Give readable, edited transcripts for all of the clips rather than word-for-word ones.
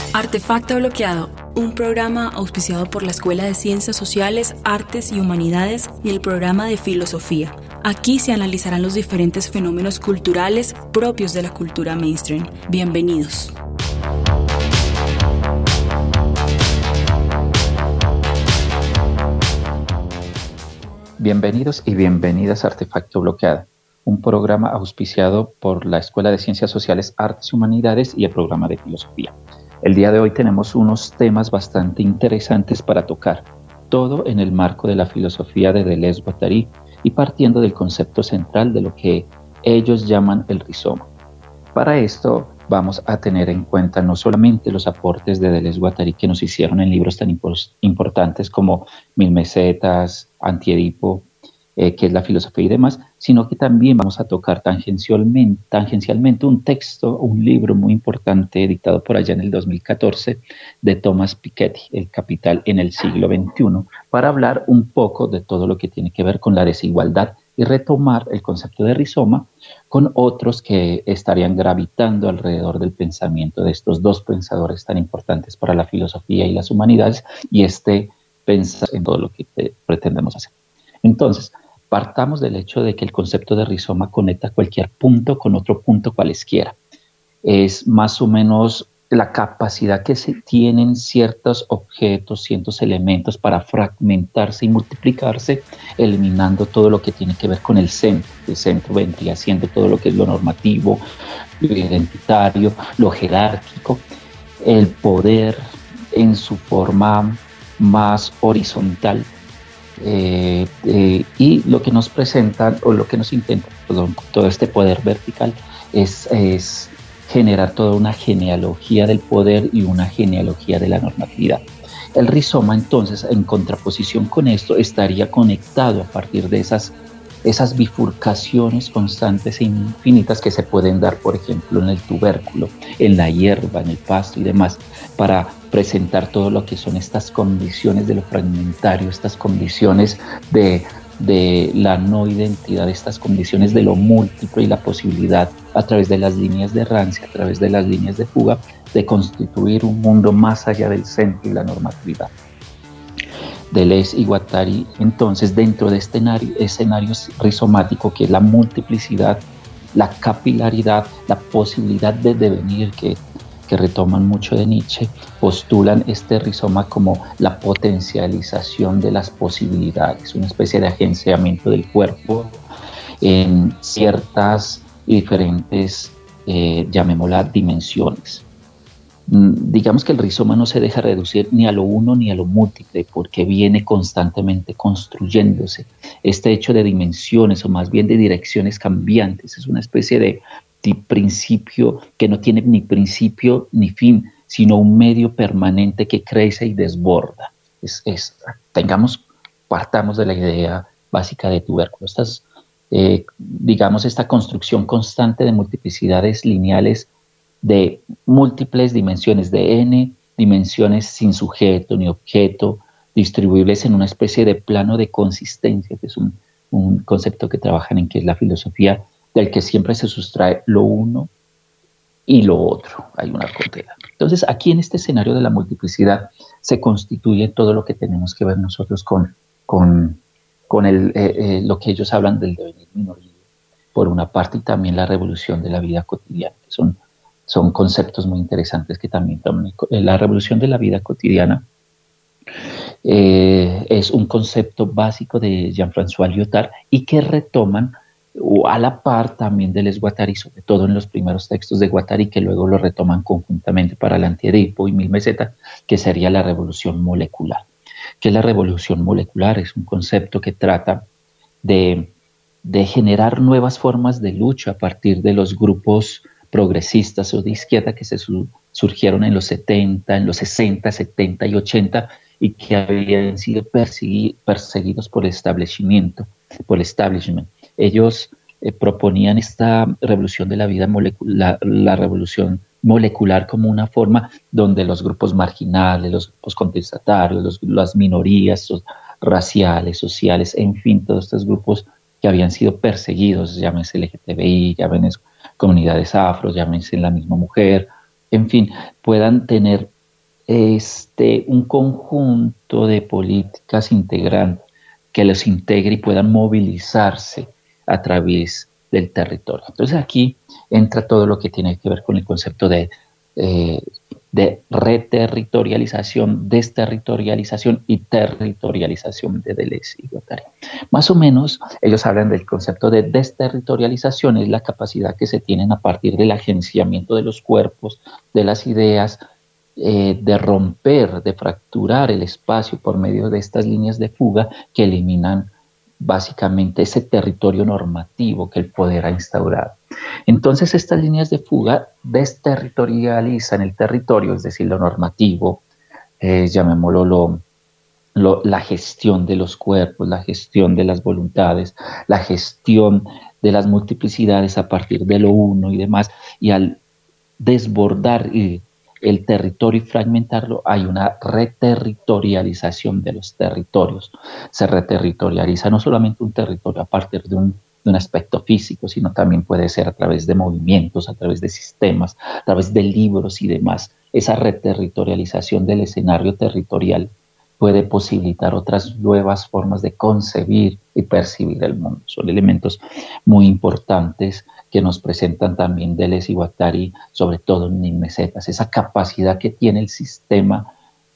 Artefacto Bloqueado, un programa auspiciado por la Escuela de Ciencias Sociales, Artes y Humanidades y el programa de Filosofía. Aquí se analizarán los diferentes fenómenos culturales propios de la cultura mainstream. Bienvenidos. Bienvenidos y bienvenidas a Artefacto Bloqueado, un programa auspiciado por la Escuela de Ciencias Sociales, Artes y Humanidades y el programa de Filosofía. El día de hoy tenemos unos temas bastante interesantes para tocar, todo en el marco de la filosofía de Deleuze-Guattari y partiendo del concepto central de lo que ellos llaman el rizoma. Para esto vamos a tener en cuenta no solamente los aportes de Deleuze-Guattari que nos hicieron en libros tan importantes como Mil Mesetas, Antiedipo, que es la filosofía y demás, sino que también vamos a tocar tangencialmente un texto, un libro muy importante dictado por allá en el 2014 de Thomas Piketty, El Capital en el siglo XXI, para hablar un poco de todo lo que tiene que ver con la desigualdad y retomar el concepto de rizoma con otros que estarían gravitando alrededor del pensamiento de estos dos pensadores tan importantes para la filosofía y las humanidades y pensar en todo lo que pretendemos hacer. Entonces, partamos del hecho de que el concepto de rizoma conecta cualquier punto con otro punto cualesquiera. Es más o menos la capacidad que se tienen ciertos objetos, ciertos elementos para fragmentarse y multiplicarse, eliminando todo lo que tiene que ver con el centro. El centro vendría siendo todo lo que es lo normativo, lo identitario, lo jerárquico, el poder en su forma más horizontal. Y lo que nos presentan o lo que nos intentan, todo este poder vertical es generar toda una genealogía del poder y una genealogía de la normatividad. El rizoma entonces, en contraposición con esto, estaría conectado a partir de esas bifurcaciones constantes e infinitas que se pueden dar, por ejemplo, en el tubérculo, en la hierba, en el pasto y demás, para presentar todo lo que son estas condiciones de lo fragmentario, estas condiciones de la no identidad, estas condiciones de lo múltiple y la posibilidad a través de las líneas de rancia, a través de las líneas de fuga, de constituir un mundo más allá del centro y la normatividad. Deleuze y Guattari, entonces, dentro de este escenario rizomático, que es la multiplicidad, la capilaridad, la posibilidad de devenir, que retoman mucho de Nietzsche, postulan este rizoma como la potencialización de las posibilidades, una especie de agenciamiento del cuerpo en ciertas y diferentes, llamémoslas, dimensiones. Digamos que el rizoma no se deja reducir ni a lo uno ni a lo múltiple, porque viene constantemente construyéndose. Este hecho de dimensiones, o más bien de direcciones cambiantes, es una especie de principio que no tiene ni principio ni fin, sino un medio permanente que crece y desborda. Partamos de la idea básica de tubérculo. Esta construcción constante de multiplicidades lineales de múltiples dimensiones, de n dimensiones sin sujeto ni objeto, distribuibles en una especie de plano de consistencia, que es un concepto que trabajan en que es la filosofía, del que siempre se sustrae lo uno y lo otro. Hay una frontera. Entonces, aquí en este escenario de la multiplicidad se constituye todo lo que tenemos que ver nosotros con lo que ellos hablan del devenir minoría, por una parte, y también la revolución de la vida cotidiana, que son conceptos muy interesantes que también toman. La revolución de la vida cotidiana es un concepto básico de Jean-François Lyotard y que retoman a la par también de Deleuze-Guattari, sobre todo en los primeros textos de Guattari, que luego lo retoman conjuntamente para el Antiedipo y Mil Mesetas, que sería la revolución molecular. ¿Qué es la revolución molecular? Es un concepto que trata de generar nuevas formas de lucha a partir de los grupos progresistas o de izquierda que se surgieron en los 70, en los 60, 70 y 80 y que habían sido perseguidos por el establishment. Ellos proponían esta revolución de la vida molecular, la revolución molecular, como una forma donde los grupos marginales, los grupos contestatarios, las minorías raciales, sociales, en fin, todos estos grupos que habían sido perseguidos, llámense LGTBI, llámense comunidades afro, llámense la misma mujer, en fin, puedan tener un conjunto de políticas integrantes que los integre y puedan movilizarse a través del territorio. Entonces aquí entra todo lo que tiene que ver con el concepto de reterritorialización, desterritorialización y territorialización de Deleuze y Guattari. Más o menos ellos hablan del concepto de desterritorialización, es la capacidad que se tienen a partir del agenciamiento de los cuerpos, de las ideas, de romper, de fracturar el espacio por medio de estas líneas de fuga que eliminan básicamente ese territorio normativo que el poder ha instaurado. Entonces estas líneas de fuga desterritorializan el territorio, es decir, lo normativo, llamémoslo la gestión de los cuerpos, la gestión de las voluntades, la gestión de las multiplicidades a partir de lo uno y demás, y al desbordar el territorio y fragmentarlo, hay una reterritorialización de los territorios. Se reterritorializa no solamente un territorio a partir de un aspecto físico, sino también puede ser a través de movimientos, a través de sistemas, a través de libros y demás. Esa reterritorialización del escenario territorial puede posibilitar otras nuevas formas de concebir y percibir el mundo. Son elementos muy importantes que nos presentan también Deleuze y Guattari, sobre todo en Nimecetas, esa capacidad que tiene el sistema,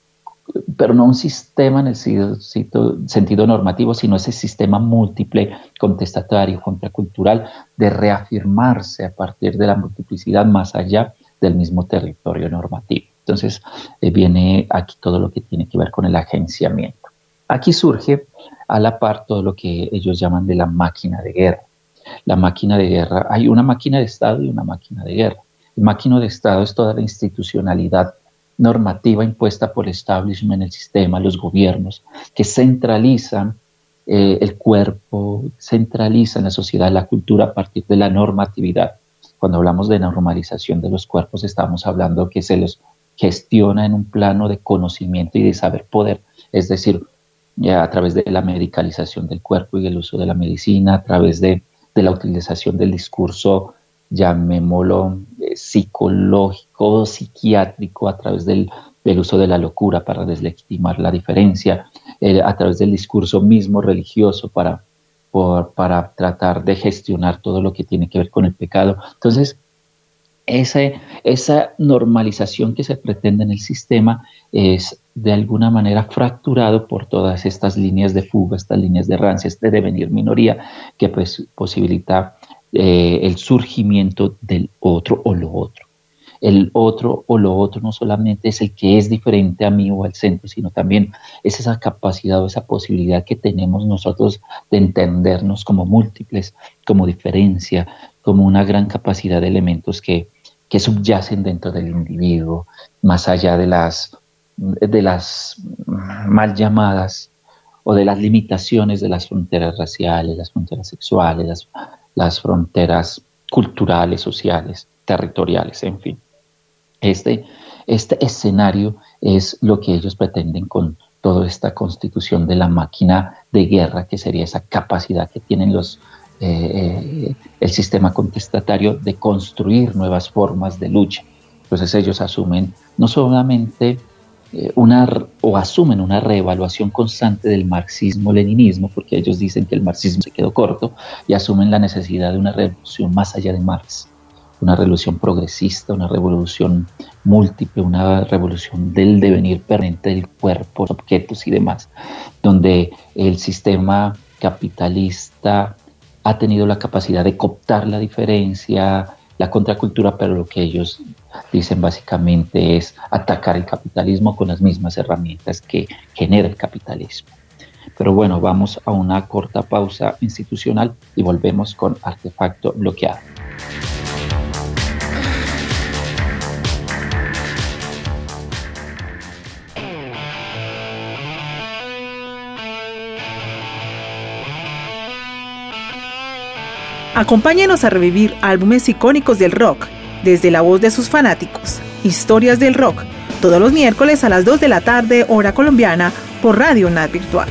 pero no un sistema en el sentido normativo, sino ese sistema múltiple, contestatario, contracultural, de reafirmarse a partir de la multiplicidad más allá del mismo territorio normativo. Entonces viene aquí todo lo que tiene que ver con el agenciamiento. Aquí surge a la par todo lo que ellos llaman de la máquina de guerra. La máquina de guerra, hay una máquina de Estado y una máquina de guerra. La máquina de Estado es toda la institucionalidad normativa impuesta por el establishment, el sistema, los gobiernos, que centralizan el cuerpo, centralizan la sociedad, la cultura a partir de la normatividad. Cuando hablamos de normalización de los cuerpos, estamos hablando que se los gestiona en un plano de conocimiento y de saber poder, es decir, a través de la medicalización del cuerpo y el uso de la medicina, a través de la utilización del discurso, llamémoslo psicológico, psiquiátrico, a través del uso de la locura para deslegitimar la diferencia, a través del discurso mismo religioso para tratar de gestionar todo lo que tiene que ver con el pecado. Entonces, esa normalización que se pretende en el sistema es de alguna manera fracturado por todas estas líneas de fuga, estas líneas de rancia, este devenir minoría que pues posibilita el surgimiento del otro o lo otro. El otro o lo otro no solamente es el que es diferente a mí o al centro, sino también es esa capacidad o esa posibilidad que tenemos nosotros de entendernos como múltiples, como diferencia, como una gran capacidad de elementos que subyacen dentro del individuo, más allá de las mal llamadas o de las limitaciones de las fronteras raciales, las fronteras sexuales, las fronteras culturales, sociales, territoriales, en fin. Este escenario es lo que ellos pretenden con toda esta constitución de la máquina de guerra, que sería esa capacidad que tienen el sistema contestatario de construir nuevas formas de lucha. Entonces ellos asumen no solamente asumen una reevaluación constante del marxismo-leninismo, porque ellos dicen que el marxismo se quedó corto, y asumen la necesidad de una revolución más allá de Marx, una revolución progresista, una revolución múltiple, una revolución del devenir permanente del cuerpo, objetos y demás, donde el sistema capitalista ha tenido la capacidad de cooptar la diferencia, la contracultura, pero lo que ellos dicen básicamente es atacar el capitalismo con las mismas herramientas que genera el capitalismo. Pero bueno, vamos a una corta pausa institucional y volvemos con Artefacto Bloqueado. Acompáñenos a revivir álbumes icónicos del rock, desde la voz de sus fanáticos. Historias del rock, todos los miércoles a las 2 de la tarde, hora colombiana, por Radio UNAD Virtual.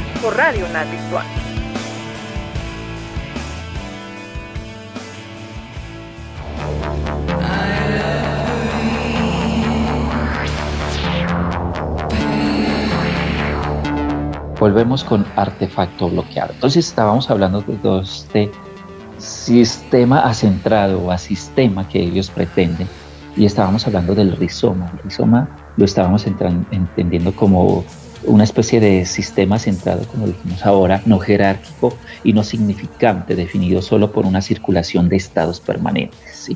Volvemos con artefacto bloqueado. Entonces estábamos hablando de este sistema acentrado o asistema que ellos pretenden, y estábamos hablando del rizoma. El rizoma lo estábamos entendiendo como una especie de sistema centrado, como dijimos ahora, no jerárquico y no significante, definido solo por una circulación de estados permanentes, ¿sí?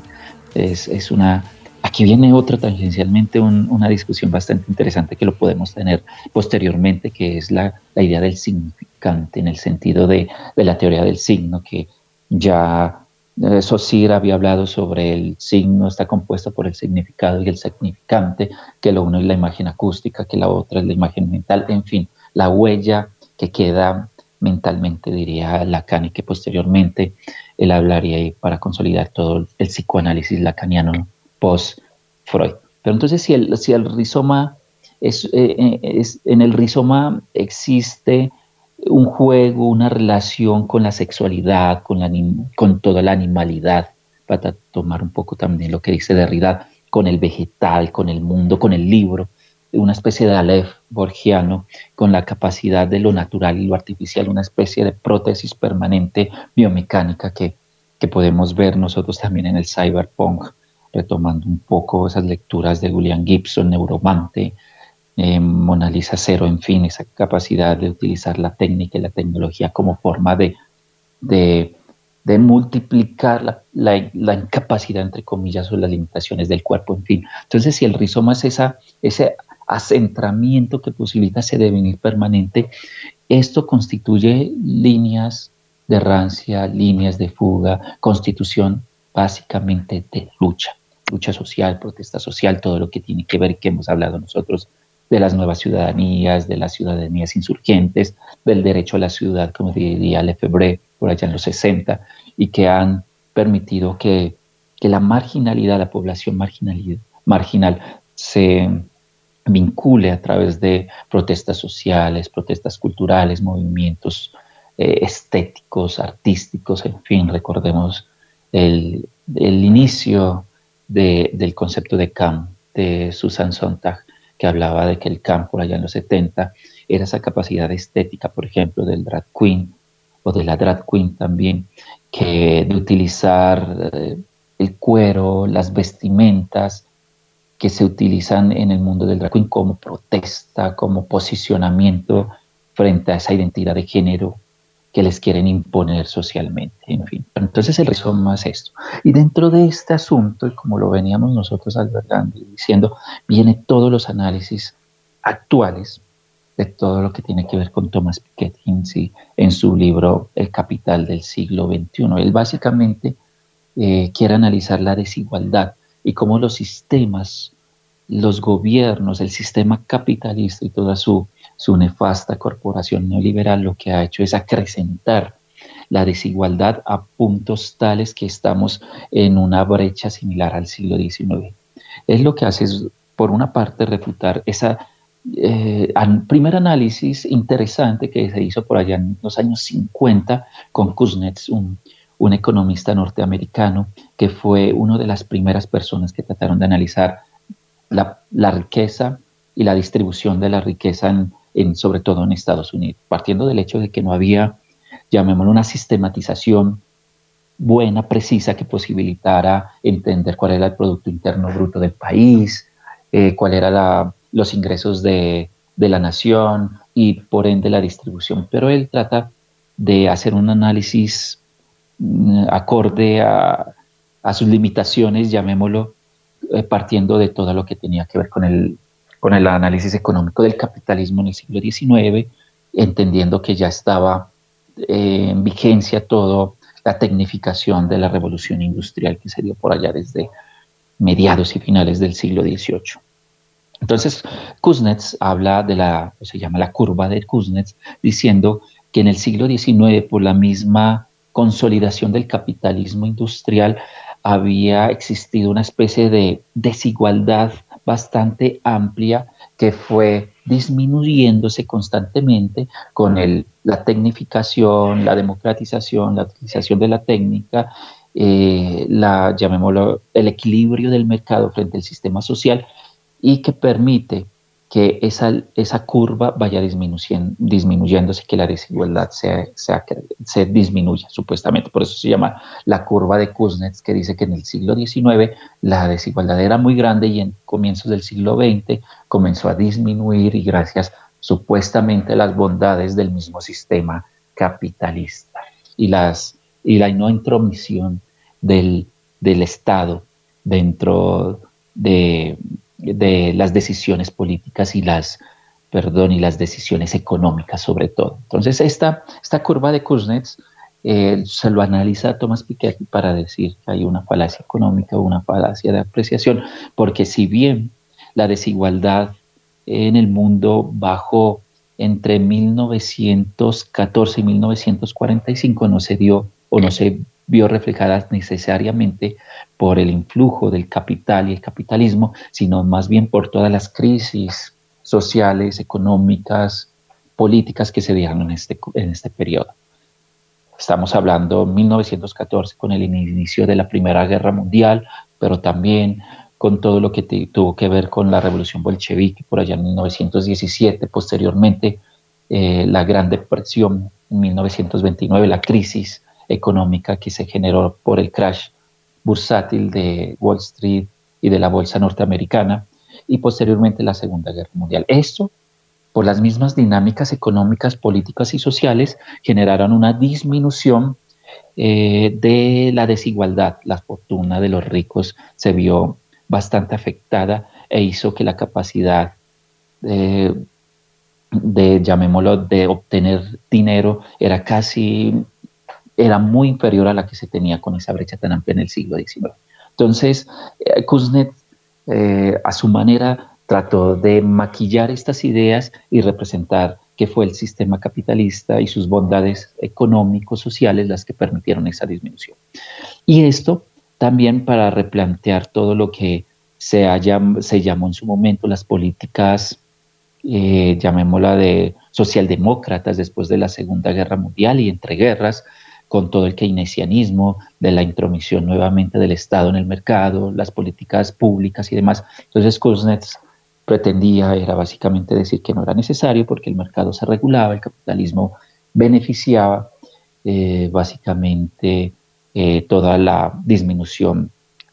Aquí viene otra tangencialmente una discusión bastante interesante que lo podemos tener posteriormente, que es la idea del significante, en el sentido de la teoría del signo, que ya Saussure había hablado sobre el signo, está compuesto por el significado y el significante, que lo uno es la imagen acústica, que la otra es la imagen mental, en fin, la huella que queda mentalmente, diría Lacan, y que posteriormente él hablaría para consolidar todo el psicoanálisis lacaniano post-Freud. Pero entonces, si el rizoma en el rizoma existe un juego, una relación con la sexualidad, con toda la animalidad, para tomar un poco también lo que dice Derrida, con el vegetal, con el mundo, con el libro, una especie de Aleph borgiano, con la capacidad de lo natural y lo artificial, una especie de prótesis permanente biomecánica que podemos ver nosotros también en el cyberpunk, retomando un poco esas lecturas de William Gibson, Neuromante, Mona Lisa Cero, en fin, esa capacidad de utilizar la técnica y la tecnología como forma de multiplicar la incapacidad, entre comillas, o las limitaciones del cuerpo, en fin. Entonces, si el rizoma es ese acentramiento que posibilita ese devenir permanente, esto constituye líneas de rancia, líneas de fuga, constitución básicamente de lucha social, protesta social, todo lo que tiene que ver, que hemos hablado nosotros, de las nuevas ciudadanías, de las ciudadanías insurgentes, del derecho a la ciudad, como diría Lefebvre por allá en los 60, y que han permitido que la marginalidad, la población marginal se vincule a través de protestas sociales, protestas culturales, movimientos estéticos, artísticos, en fin, recordemos el inicio del concepto de camp de Susan Sontag, que hablaba de que el camp por allá en los 70 era esa capacidad estética, por ejemplo, del drag queen o de la drag queen también, que de utilizar el cuero, las vestimentas que se utilizan en el mundo del drag queen como protesta, como posicionamiento frente a esa identidad de género que les quieren imponer socialmente, en fin. Entonces el rizoma es esto. Y dentro de este asunto, y como lo veníamos nosotros albergando y diciendo, viene todos los análisis actuales de todo lo que tiene que ver con Thomas Piketty en su libro El Capital del siglo XXI. Él básicamente quiere analizar la desigualdad y cómo los sistemas, los gobiernos, el sistema capitalista y toda su nefasta corporación neoliberal lo que ha hecho es acrecentar la desigualdad a puntos tales que estamos en una brecha similar al siglo XIX. Es lo que hace es, por una parte, refutar ese primer análisis interesante que se hizo por allá en los años 50 con Kuznets, un economista norteamericano que fue una de las primeras personas que trataron de analizar la riqueza y la distribución de la riqueza sobre todo en Estados Unidos, partiendo del hecho de que no había, llamémoslo, una sistematización buena, precisa, que posibilitara entender cuál era el Producto Interno Bruto del país, cuál eran los ingresos de la nación y por ende la distribución. Pero él trata de hacer un análisis acorde a sus limitaciones, llamémoslo, partiendo de todo lo que tenía que ver con el análisis económico del capitalismo en el siglo XIX, entendiendo que ya estaba en vigencia toda la tecnificación de la revolución industrial que se dio por allá desde mediados y finales del siglo XVIII. Entonces, Kuznets habla se llama la curva de Kuznets, diciendo que en el siglo XIX, por la misma consolidación del capitalismo industrial, había existido una especie de desigualdad bastante amplia que fue disminuyéndose constantemente con la tecnificación, la democratización, la utilización de la técnica, llamémoslo, el equilibrio del mercado frente al sistema social, y que permite que esa curva vaya disminuyéndose, que la desigualdad se disminuya, supuestamente. Por eso se llama la curva de Kuznets, que dice que en el siglo XIX la desigualdad era muy grande y en comienzos del siglo XX comenzó a disminuir, y gracias supuestamente a las bondades del mismo sistema capitalista y la no intromisión del Estado dentro de las decisiones políticas y las decisiones económicas sobre todo. Entonces esta curva de Kuznets se lo analiza Thomas Piketty para decir que hay una falacia económica o una falacia de apreciación, porque si bien la desigualdad en el mundo bajó entre 1914 y 1945, no se dio o no se vio reflejadas necesariamente por el influjo del capital y el capitalismo, sino más bien por todas las crisis sociales, económicas, políticas que se dieron en este periodo. Estamos hablando de 1914 con el inicio de la Primera Guerra Mundial, pero también con todo lo que tuvo que ver con la Revolución Bolchevique por allá en 1917, posteriormente la Gran Depresión en 1929, la crisis económica que se generó por el crash bursátil de Wall Street y de la bolsa norteamericana, y posteriormente la Segunda Guerra Mundial. Esto, por las mismas dinámicas económicas, políticas y sociales, generaron una disminución de la desigualdad. La fortuna de los ricos se vio bastante afectada e hizo que la capacidad llamémoslo, de obtener dinero era muy inferior a la que se tenía con esa brecha tan amplia en el siglo XIX. Entonces, Kuznets, a su manera, trató de maquillar estas ideas y representar que fue el sistema capitalista y sus bondades económicos, sociales, las que permitieron esa disminución. Y esto también para replantear todo lo que se llamó en su momento las políticas, llamémosla de socialdemócratas después de la Segunda Guerra Mundial y entre guerras, con todo el keynesianismo, de la intromisión nuevamente del Estado en el mercado, las políticas públicas y demás. Entonces Kuznets era básicamente decir que no era necesario porque el mercado se regulaba, el capitalismo beneficiaba básicamente toda la disminución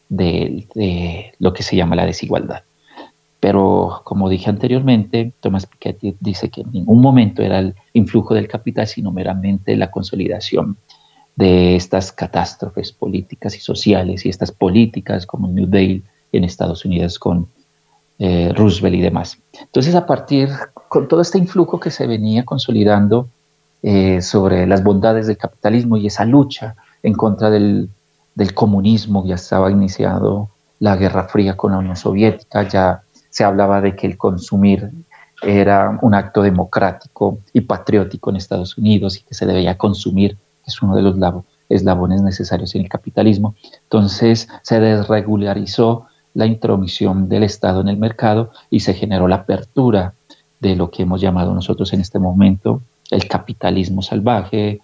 de lo que se llama la desigualdad. Pero, como dije anteriormente, Thomas Piketty dice que en ningún momento era el influjo del capital, sino meramente la consolidación de estas catástrofes políticas y sociales y estas políticas como New Deal en Estados Unidos con Roosevelt y demás. Entonces, con todo este influjo que se venía consolidando sobre las bondades del capitalismo y esa lucha en contra del comunismo, ya estaba iniciado la Guerra Fría con la Unión Soviética, ya se hablaba de que el consumir era un acto democrático y patriótico en Estados Unidos y que se debía consumir, que es uno de los eslabones necesarios en el capitalismo. Entonces se desregularizó la intromisión del Estado en el mercado y se generó la apertura de lo que hemos llamado nosotros en este momento el capitalismo salvaje,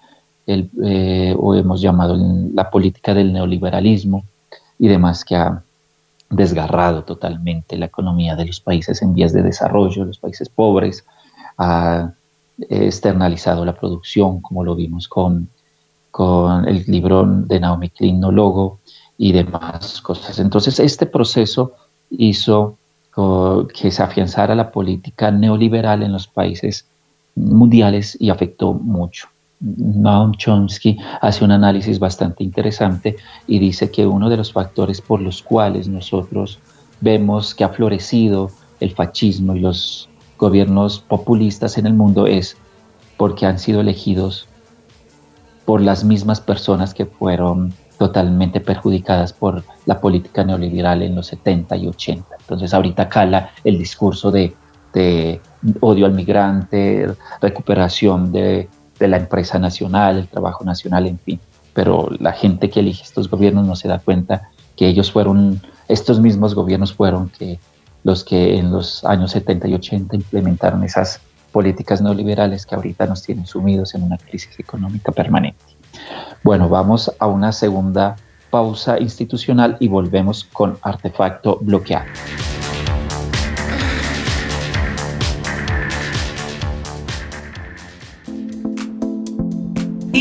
o hemos llamado la política del neoliberalismo y demás, que ha desgarrado totalmente la economía de los países en vías de desarrollo, los países pobres, ha externalizado la producción, como lo vimos con el libro de Naomi Klein, No Logo, y demás cosas. Entonces, este proceso hizo que se afianzara la política neoliberal en los países mundiales y afectó mucho. Noam Chomsky hace un análisis bastante interesante y dice que uno de los factores por los cuales nosotros vemos que ha florecido el fascismo y los gobiernos populistas en el mundo es porque han sido elegidos por las mismas personas que fueron totalmente perjudicadas por la política neoliberal en los 70 y 80. Entonces ahorita cala el discurso de odio al migrante, recuperación de la empresa nacional, el trabajo nacional, en fin. Pero la gente que elige estos gobiernos no se da cuenta que estos mismos gobiernos fueron los que en los años 70 y 80 implementaron esas políticas neoliberales que ahorita nos tienen sumidos en una crisis económica permanente. Bueno, vamos a una segunda pausa institucional y volvemos con Artefacto Bloqueado.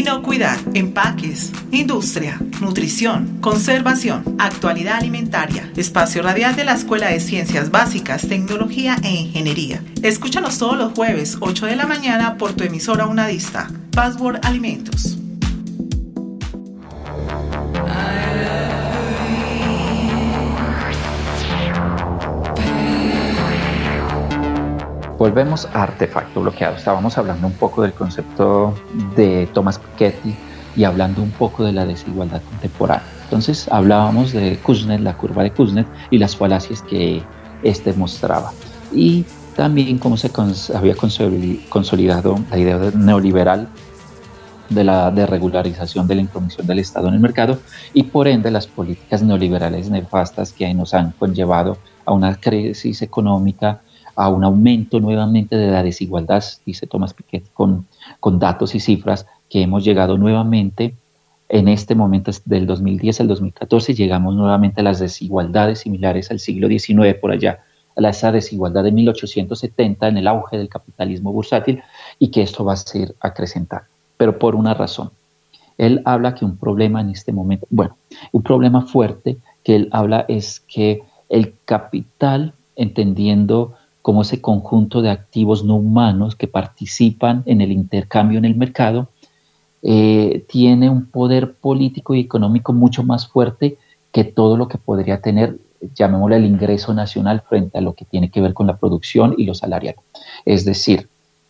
Biocuidad, empaques, industria, nutrición, conservación, actualidad alimentaria. Espacio radial de la Escuela de Ciencias Básicas, Tecnología e Ingeniería. Escúchanos todos los jueves, 8 de la mañana, por tu emisora Unadista. Password Alimentos. Volvemos a Artefacto Bloqueado. Estábamos hablando un poco del concepto de Thomas Piketty y hablando un poco de la desigualdad contemporánea. Entonces hablábamos de Kuznets, la curva de Kuznets y las falacias que éste mostraba. Y también cómo se había consolidado la idea neoliberal de la desregularización de la intromisión del Estado en el mercado y por ende las políticas neoliberales nefastas que nos han conllevado a una crisis económica, a un aumento nuevamente de la desigualdad, dice Thomas Piketty, con datos y cifras que hemos llegado nuevamente en este momento del 2010 al 2014, llegamos nuevamente a las desigualdades similares al siglo XIX por allá, a esa desigualdad de 1870 en el auge del capitalismo bursátil y que esto va a ser acrecentar, pero por una razón. Él habla que un problema en este momento, un problema fuerte que él habla es que el capital, entendiendo como ese conjunto de activos no humanos que participan en el intercambio en el mercado, tiene un poder político y económico mucho más fuerte que todo lo que podría tener, llamémosle el ingreso nacional frente a lo que tiene que ver con la producción y lo salarial. Es decir,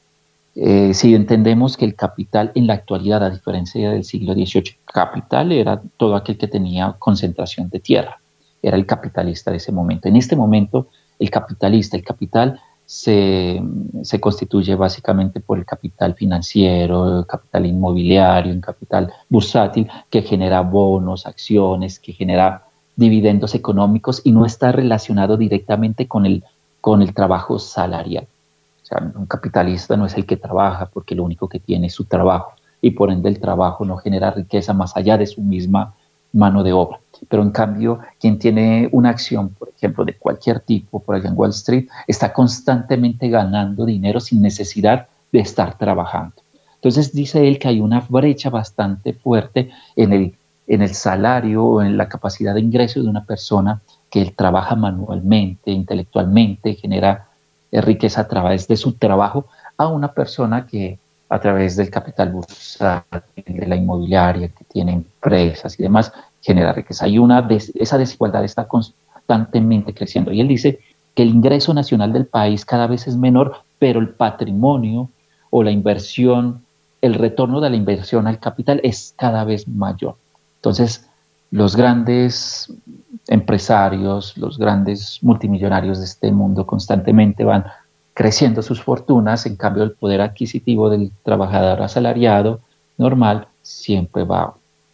si entendemos que el capital en la actualidad, a diferencia del siglo XVIII, capital era todo aquel que tenía concentración de tierra, era el capitalista de ese momento. En este momento, el capital se constituye básicamente por el capital financiero, el capital inmobiliario, el capital bursátil que genera bonos, acciones, que genera dividendos económicos y no está relacionado directamente con el trabajo salarial. O sea, un capitalista no es el que trabaja porque lo único que tiene es su trabajo y por ende el trabajo no genera riqueza más allá de su misma mano de obra. Pero en cambio, quien tiene una acción, por ejemplo, de cualquier tipo por allá en Wall Street, está constantemente ganando dinero sin necesidad de estar trabajando. Entonces dice él que hay una brecha bastante fuerte en el salario o en la capacidad de ingreso de una persona que él trabaja manualmente, intelectualmente, genera riqueza a través de su trabajo, a una persona que a través del capital bursátil, de la inmobiliaria, que tiene empresas y demás, genera riqueza. Esa desigualdad está constantemente creciendo. Y él dice que el ingreso nacional del país cada vez es menor, pero el patrimonio o la inversión, el retorno de la inversión al capital es cada vez mayor. Entonces, los grandes empresarios, los grandes multimillonarios de este mundo constantemente van creciendo sus fortunas, en cambio el poder adquisitivo del trabajador asalariado normal siempre va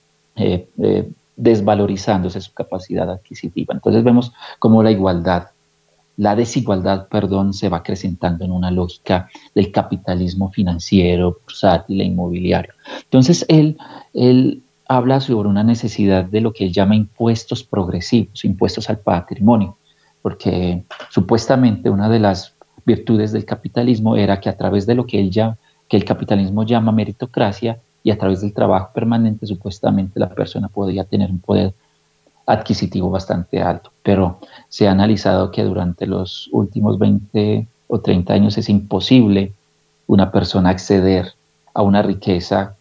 desvalorizándose su capacidad adquisitiva. Entonces vemos cómo la desigualdad, se va acrecentando en una lógica del capitalismo financiero, bursátil e inmobiliario. Entonces él habla sobre una necesidad de lo que él llama impuestos progresivos, impuestos al patrimonio, porque supuestamente una de las virtudes del capitalismo era que a través de lo que el capitalismo llama meritocracia y a través del trabajo permanente supuestamente la persona podía tener un poder adquisitivo bastante alto, pero se ha analizado que durante los últimos 20 o 30 años es imposible una persona acceder a una riqueza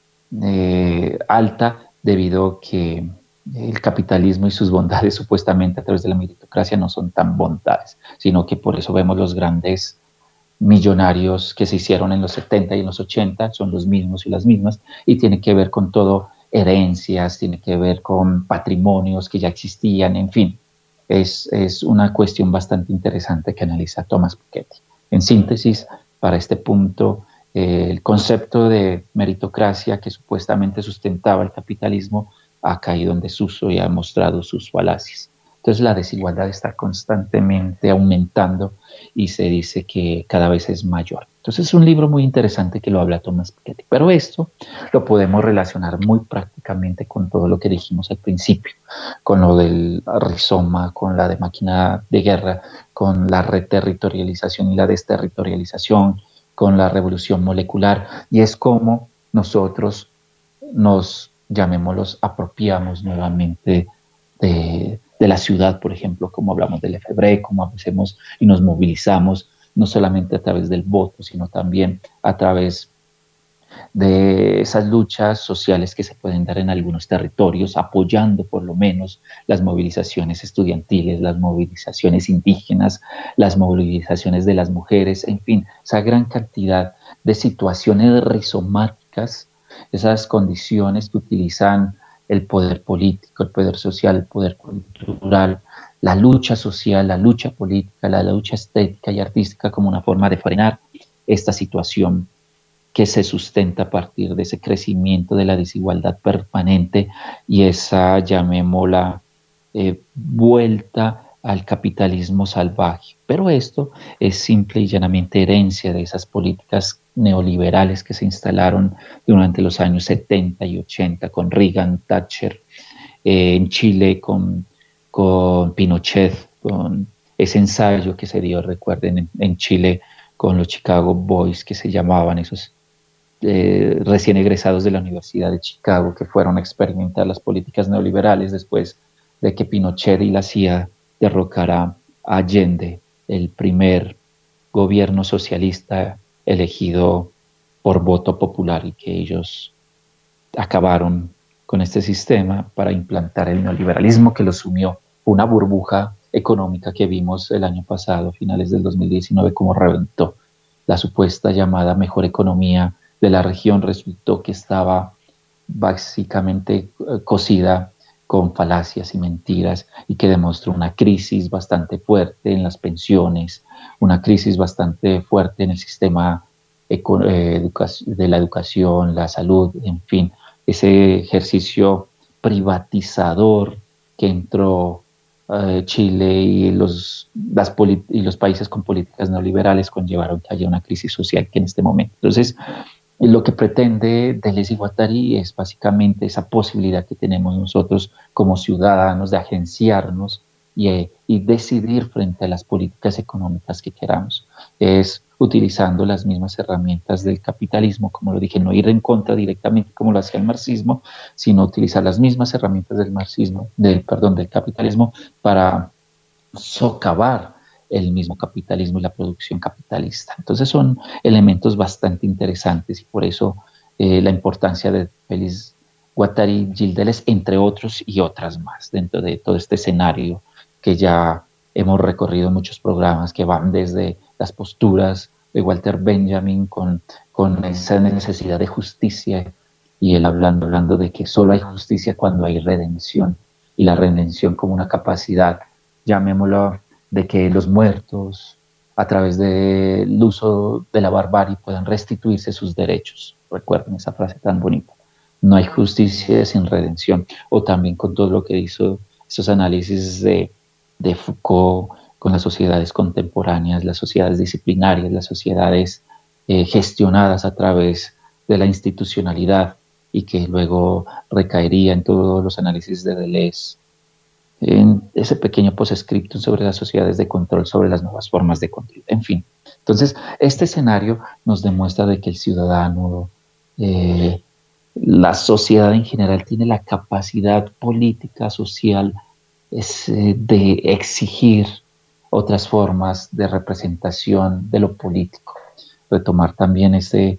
alta debido a que el capitalismo y sus bondades supuestamente a través de la meritocracia no son tan bondades, sino que por eso vemos los grandes millonarios que se hicieron en los 70 y en los 80, son los mismos y las mismas, y tiene que ver con todo herencias, tiene que ver con patrimonios que ya existían, en fin, es una cuestión bastante interesante que analiza Thomas Piketty. En síntesis, para este punto, el concepto de meritocracia que supuestamente sustentaba el capitalismo ha caído en desuso y ha mostrado sus falacias. Entonces la desigualdad está constantemente aumentando y se dice que cada vez es mayor. Entonces es un libro muy interesante que lo habla Thomas Piketty, pero esto lo podemos relacionar muy prácticamente con todo lo que dijimos al principio, con lo del rizoma, con la de máquina de guerra, con la reterritorialización y la desterritorialización, con la revolución molecular, y es como nosotros nos, llamémoslos, apropiamos nuevamente de la ciudad, por ejemplo, como hablamos del FEBRE, como hacemos y nos movilizamos, no solamente a través del voto, sino también a través de esas luchas sociales que se pueden dar en algunos territorios, apoyando por lo menos las movilizaciones estudiantiles, las movilizaciones indígenas, las movilizaciones de las mujeres, en fin, esa gran cantidad de situaciones rizomáticas, esas condiciones que utilizan el poder político, el poder social, el poder cultural, la lucha social, la lucha política, la lucha estética y artística como una forma de frenar esta situación que se sustenta a partir de ese crecimiento de la desigualdad permanente y esa, llamémosla, vuelta al capitalismo salvaje. Pero esto es simple y llanamente herencia de esas políticas neoliberales que se instalaron durante los años 70 y 80 con Reagan, Thatcher, en Chile con Pinochet, con ese ensayo que se dio, recuerden, en Chile con los Chicago Boys, que se llamaban esos recién egresados de la Universidad de Chicago, que fueron a experimentar las políticas neoliberales después de que Pinochet y la CIA derrocara a Allende, el primer gobierno socialista elegido por voto popular, y que ellos acabaron con este sistema para implantar el neoliberalismo que lo sumió. Una burbuja económica que vimos el año pasado, finales del 2019, como reventó. La supuesta llamada mejor economía de la región resultó que estaba básicamente cosida con falacias y mentiras, y que demostró una crisis bastante fuerte en las pensiones, una crisis bastante fuerte en el sistema de la educación, la salud, en fin, ese ejercicio privatizador que entró Chile y los países con políticas neoliberales conllevaron que haya una crisis social que en este momento. Entonces, lo que pretende Deleuze y Guattari es básicamente esa posibilidad que tenemos nosotros como ciudadanos de agenciarnos y decidir frente a las políticas económicas que queramos. Es utilizando las mismas herramientas del capitalismo, como lo dije, no ir en contra directamente como lo hacía el marxismo, sino utilizar las mismas herramientas del capitalismo para socavar el mismo capitalismo y la producción capitalista. Entonces son elementos bastante interesantes, y por eso la importancia de Félix Guattari, Gilles Deleuze, entre otros y otras más, dentro de todo este escenario que ya hemos recorrido en muchos programas, que van desde las posturas de Walter Benjamin con esa necesidad de justicia, y él hablando de que solo hay justicia cuando hay redención, y la redención como una capacidad, llamémoslo, de que los muertos, a través del uso de la barbarie, puedan restituirse sus derechos. Recuerden esa frase tan bonita. No hay justicia sin redención. O también con todo lo que hizo esos análisis de Foucault con las sociedades contemporáneas, las sociedades disciplinarias, las sociedades gestionadas a través de la institucionalidad, y que luego recaería en todos los análisis de Deleuze, en ese pequeño postscriptum sobre las sociedades de control, sobre las nuevas formas de control, en fin. Entonces, este escenario nos demuestra de que el ciudadano, la sociedad en general, tiene la capacidad política, social, de exigir otras formas de representación de lo político. Retomar también ese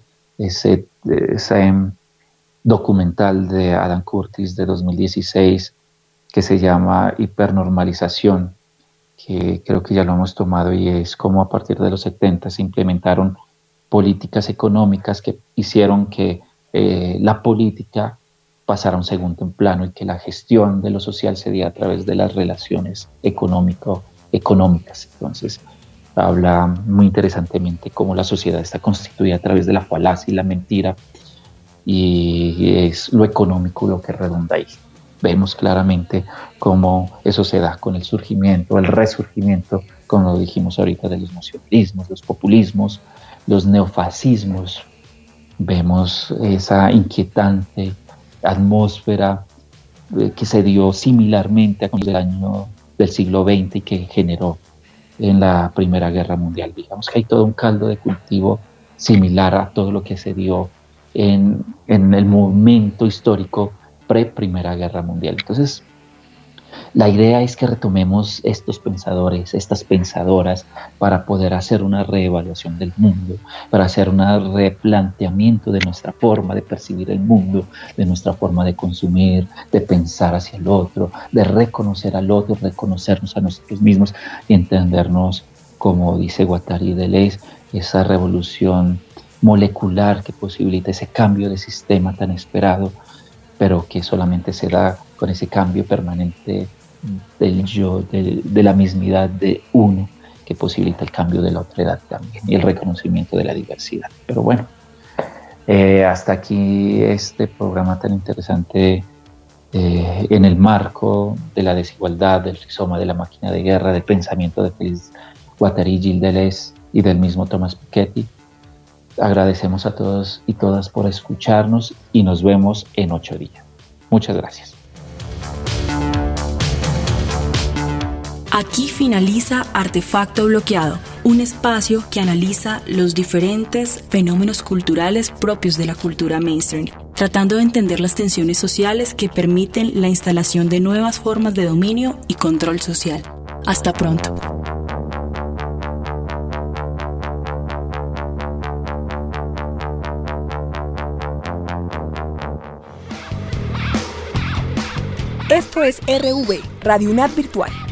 documental de Adam Curtis de 2016, que se llama Hipernormalización, que creo que ya lo hemos tomado, y es como a partir de los 70 se implementaron políticas económicas que hicieron que la política pasara a un segundo plano, y que la gestión de lo social se diera a través de las relaciones económicas. Entonces, habla muy interesantemente cómo la sociedad está constituida a través de la falacia y la mentira, y es lo económico lo que redunda ahí. Vemos claramente cómo eso se da con el surgimiento, el resurgimiento, como lo dijimos ahorita, de los nacionalismos, los populismos, los neofascismos. Vemos esa inquietante atmósfera que se dio similarmente a el año del siglo XX y que generó en la Primera Guerra Mundial. Digamos que hay todo un caldo de cultivo similar a todo lo que se dio en el momento histórico pre-Primera Guerra Mundial. Entonces, la idea es que retomemos estos pensadores, estas pensadoras, para poder hacer una reevaluación del mundo, para hacer un replanteamiento de nuestra forma de percibir el mundo, de nuestra forma de consumir, de pensar hacia el otro, de reconocer al otro, reconocernos a nosotros mismos y entendernos, como dice Guattari Deleuze, esa revolución molecular que posibilita ese cambio de sistema tan esperado, pero que solamente se da con ese cambio permanente del yo, de la mismidad de uno, que posibilita el cambio de la otra edad también y el reconocimiento de la diversidad. Pero bueno, hasta aquí este programa tan interesante en el marco de la desigualdad, del rizoma de la máquina de guerra, del pensamiento de Félix Guattari, Gilles Deleuze y del mismo Thomas Piketty. Agradecemos a todos y todas por escucharnos y nos vemos en 8 días. Muchas gracias. Aquí finaliza Artefacto Bloqueado, un espacio que analiza los diferentes fenómenos culturales propios de la cultura mainstream, tratando de entender las tensiones sociales que permiten la instalación de nuevas formas de dominio y control social. Hasta pronto. Esto es RV, Radio UNAD Virtual.